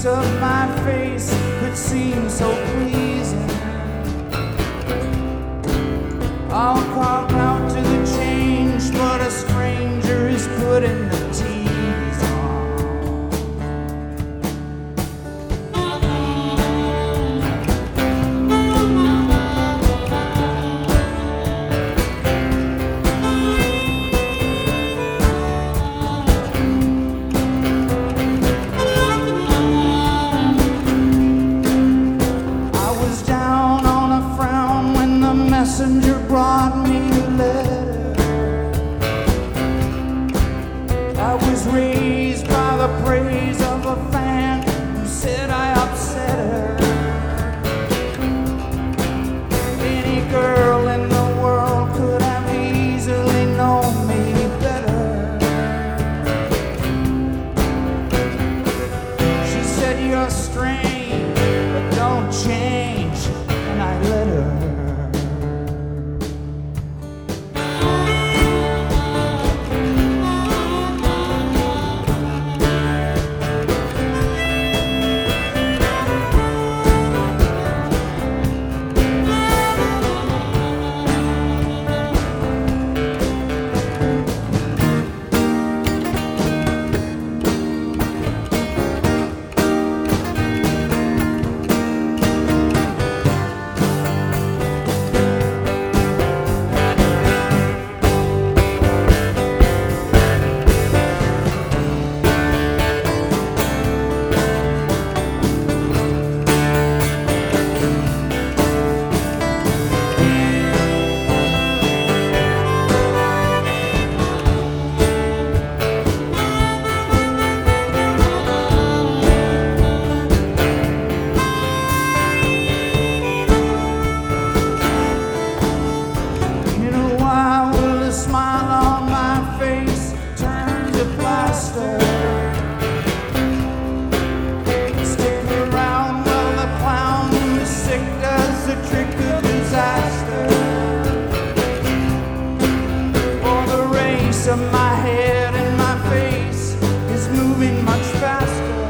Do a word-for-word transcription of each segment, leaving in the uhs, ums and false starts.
face of my face could seem so pleasing. I'll call out to the change, but a stranger is putting the tease on. Messenger brought me a letter. I was raised by the praise of a fan who said I upset her. Any girl in the world could have easily known me better. She said, "You're strange, but don't change," and I let her. Of my head and my face is moving much faster.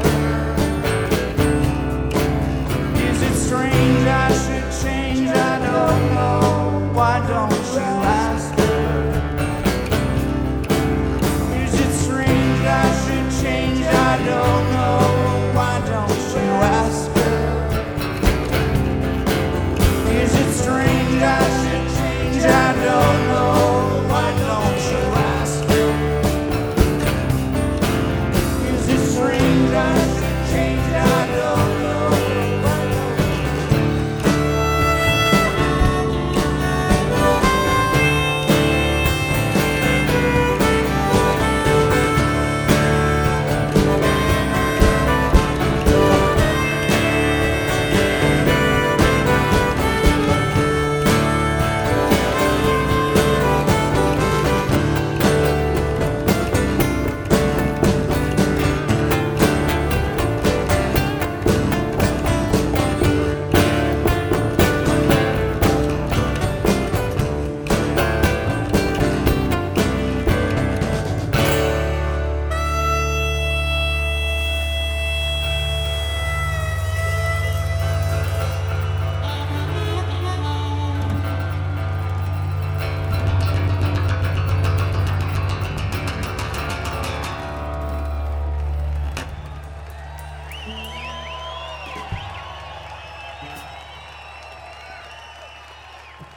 Is it strange I should change? I don't know. Why don't you ask her? Is it strange I should change? I don't know. Why don't you ask her? Is it strange I should change? I don't know. Why don't you ask her? Is it strange I should change? I don't know. Thank you.